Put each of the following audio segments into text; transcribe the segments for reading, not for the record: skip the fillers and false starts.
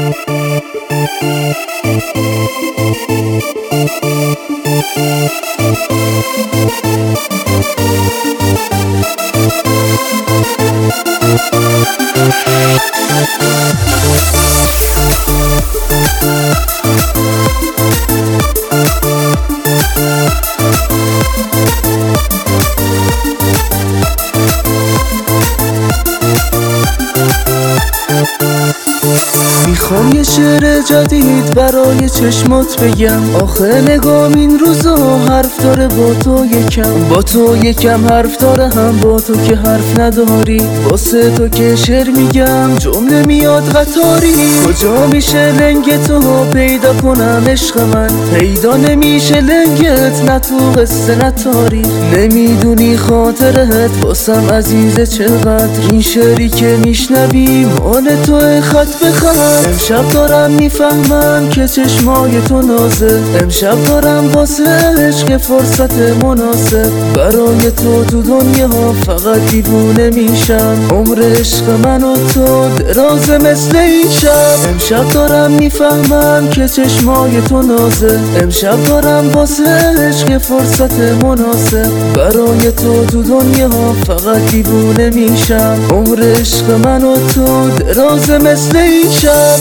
میخوام یه شعر جدید برای چشمات بگم. آخه نگام این روزا حرف داره با تو یکم حرف داره هم با تو که حرف نداری. واسه تو که شعر میگم جمله میاد قطاری. کجا میشه لنگ تو پیدا کنم عشق من؟ پیدا نمیشه لنگت نه تو قصه نه تاریخ. نمیدونی خاطرت واسم عزیزه چقدر. این شعری که میشنوی مال تو خط به خط. امشب دارم میفهمم که چشمای تو نازه. امشب دارم واسه عشق فرصت مناسب. برای تو دنیا فقط دیوونه میشم. عمر عشق من و تو درازه مثل این شب. امشب دارم میفهمم که چشمای تو نازه. امشب دارم واسه عشق فرصت مناسب. برای تو دنیا فقط دیوونه میشم. عمر عشق من و تو درازه مثل این شب.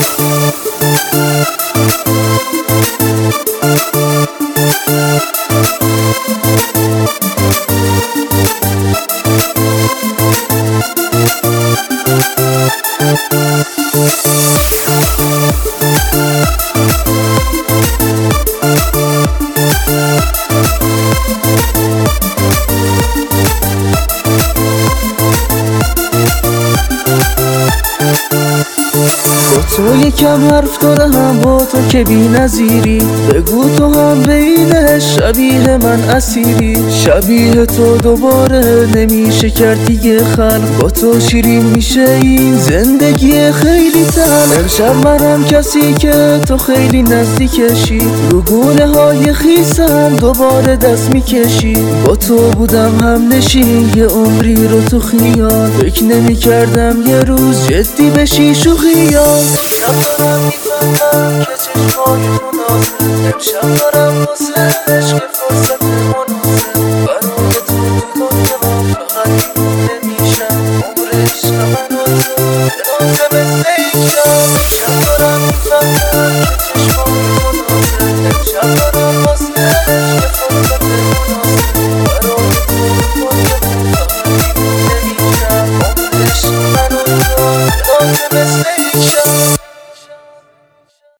تو یکم حرف داره هم با تو که بی نظیری. بگو تو هم بینه شبیه من اسیری. شبیه تو دوباره نمیشه کرد دیگه خلق. با تو شیرین میشه این زندگی خیلی تلخ. امشب منم کسی که تو خیلی نزدیکشی. رو گونه های خیسم دوباره دست میکشی. با تو بودم هم نشین یه عمری رو تو خیال. فکر نمی کردم یه روز جدی بشی شوخیال. امشب دارم میفهمم که چشمای تو نازه. امشب دارم واسه عشق فرصت مناسب. برای تو دنیا فقط دیوونه میشم. عمر عشق من و تو درازه مثل این شب. امشب دارم میفهمم که چشمای تو نازه. امشب دارم واسه